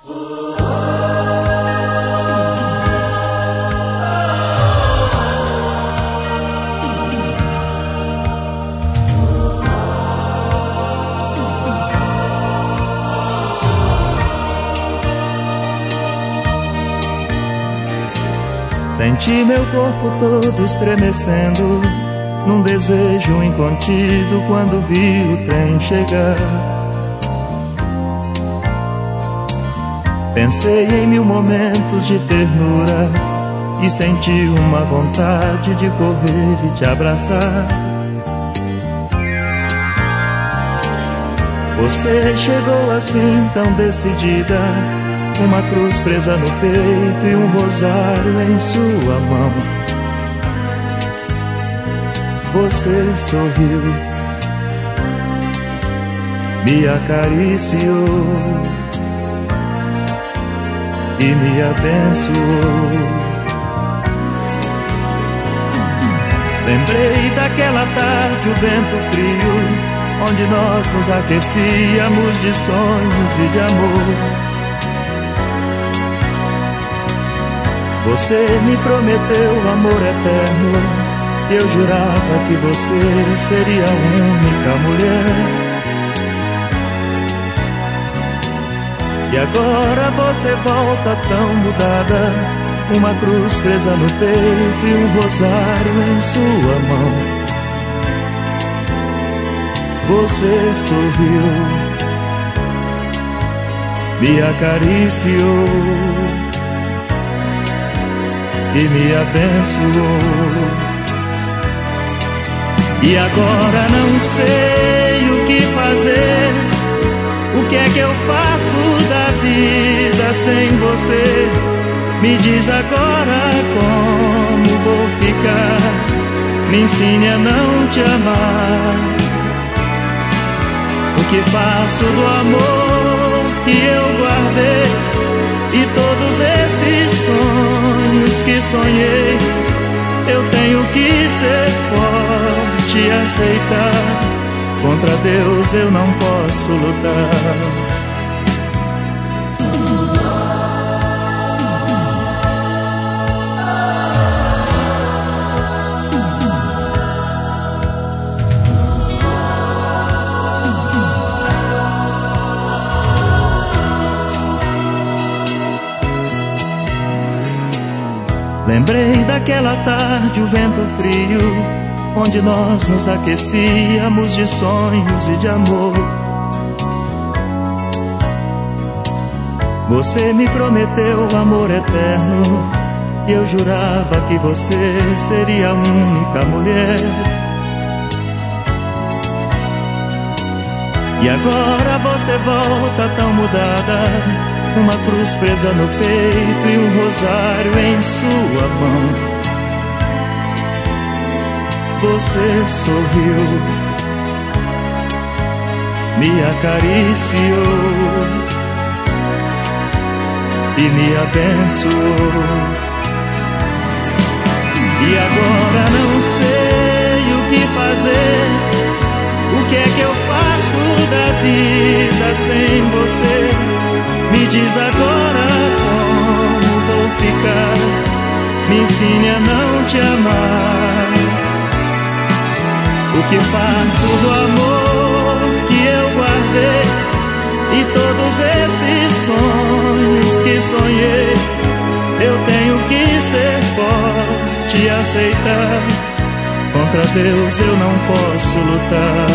Senti meu corpo todo estremecendo num desejo incontido quando vi o trem chegar. Pensei em mil momentos de ternura e senti uma vontade de correr e te abraçar. Você chegou assim tão decidida, uma cruz presa no peito e um rosário em sua mão. Você sorriu, me acariciou e me abençoou. Lembrei daquela tarde, o vento frio, onde nós nos aquecíamos de sonhos e de amor. Você me prometeu amor eterno, e eu jurava que você seria a única mulher. E agora você volta tão mudada, uma cruz presa no peito e um rosário em sua mão. Você sorriu, me acariciou e me abençoou. E agora não sei o que fazer, o que é que eu faço da vida sem você? Me diz agora como vou ficar, me ensine a não te amar. O que faço do amor que eu guardei e todos esses sonhos que sonhei? Eu tenho que ser forte e aceitar, contra Deus eu não posso lutar. Lembrei daquela tarde, o vento frio, onde nós nos aquecíamos de sonhos e de amor. Você me prometeu amor eterno, e eu jurava que você seria a única mulher. E agora você volta tão mudada, uma cruz presa no peito e um rosário em sua mão. Você sorriu, me acariciou e me abençoou. E agora não sei o que fazer, o que é que eu faço da vida sem você? Me diz agora como vou ficar, me ensine a não te amar. O que faço do amor que eu guardei e todos esses sonhos que sonhei? Eu tenho que ser forte e aceitar, contra Deus eu não posso lutar.